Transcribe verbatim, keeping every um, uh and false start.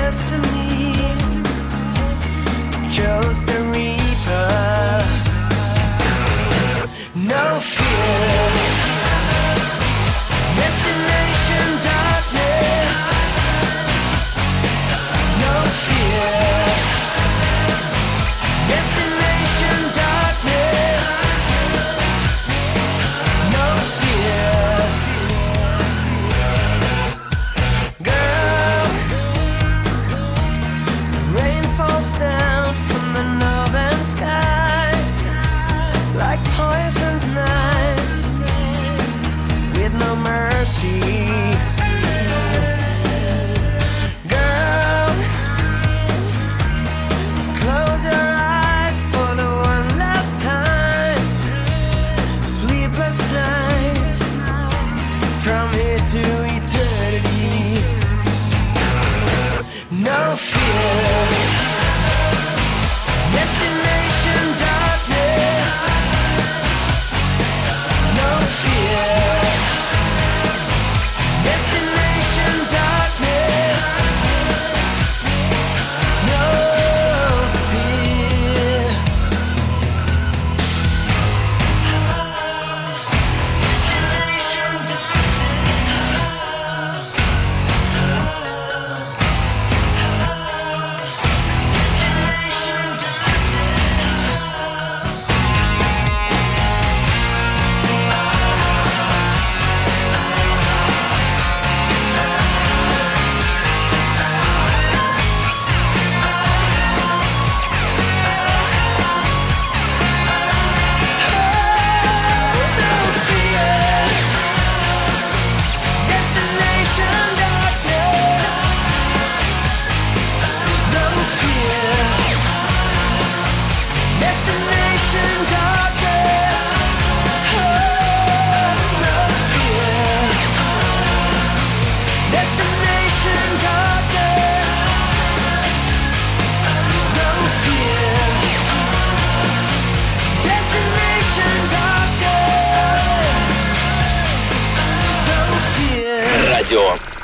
destiny chose the reaper. No fear. Destination darkness. No fear. Destination darkness. No fear. Girl, the rain falls down from the northern skies like poisoned knives with no mercy. Girl, close your eyes for the one last time. Sleepless nights from here to eternity. No fear. Destination darkness. No fear. Destination darkness. No fear. Радио